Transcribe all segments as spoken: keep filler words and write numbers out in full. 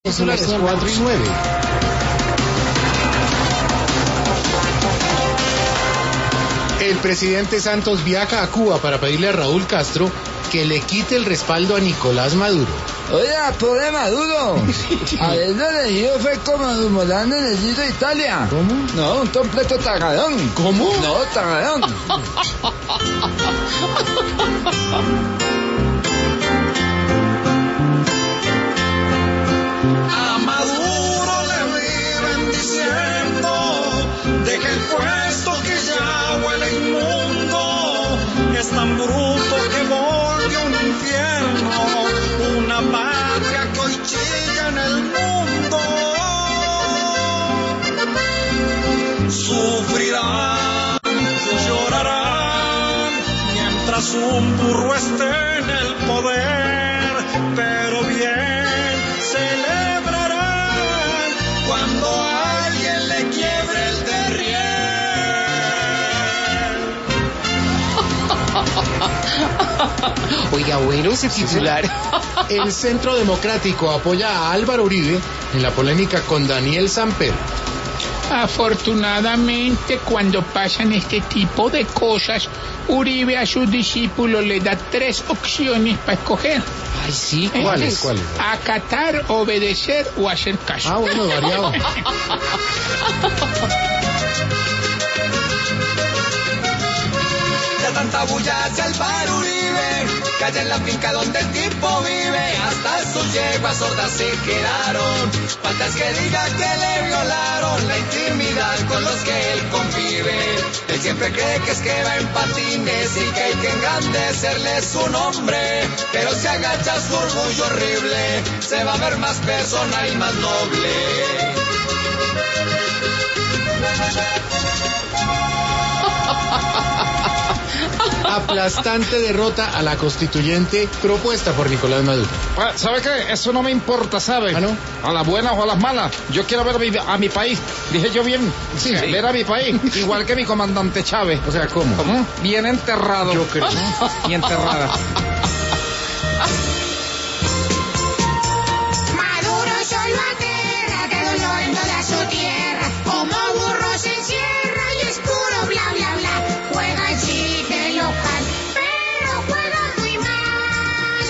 Titulares cuatro y nueve. El presidente Santos viaja a Cuba para pedirle a Raúl Castro que le quite el respaldo a Nicolás Maduro. Oiga, pobre Maduro. Haberlo elegido fue como Dumolán en el Giro de Italia. ¿Cómo? No, un completo tagadón. ¿Cómo? No, tagadón. A Maduro le viven diciendo, deja el puesto que ya huele inmundo. Es tan bruto que volvió un infierno, una patria que hoy chilla en el mundo. Sufrirán, llorarán, mientras un burro esté en el poder, pero bien celebrarán cuando a alguien le quiebre el derrier. Oiga, bueno ese titular. El Centro Democrático apoya a Álvaro Uribe en la polémica con Daniel Samper. Afortunadamente, cuando pasan este tipo de cosas, Uribe a sus discípulos le da tres opciones para escoger. Ay, sí, ¿cuáles? ¿Cuáles? Acatar, obedecer o hacer caso. Ah, bueno, variado. De tanta bulla hacia Álvaro Uribe, calle en la finca donde el tipo vive, hasta sus yeguas sordas se quedaron. Faltas que diga que le violaron la intimidad con los que él convive. Él siempre cree que es que va en patines y que hay que engrandecerle su nombre, pero si agacha su orgullo horrible, se va a ver más personal y más noble. Aplastante derrota a la constituyente propuesta por Nicolás Maduro. ¿Sabe qué? Eso no me importa, ¿sabe? ¿Ah, no? A las buenas o a las malas. Yo quiero ver a mi, a mi país. Dije yo bien. Sí. Ver a mi país. Igual que mi comandante Chávez. O sea, ¿cómo? ¿Cómo? Bien enterrado. Yo creo. Y enterrada. Maduro solo aterra, de dolor en toda su tierra. Como burro se encierra y es puro bla bla bla. Juega el chiste local, pero juega muy mal.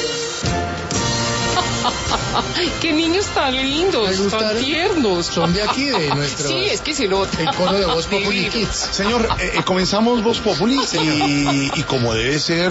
¡Qué niños tan lindos! ¿Les gustaron? Tan tiernos. Son de aquí, de nuestro... Sí, es que se nota. El coro de Voz Populi Divino. Kids. Señor, eh, eh, comenzamos Voz Populi y, y como debe ser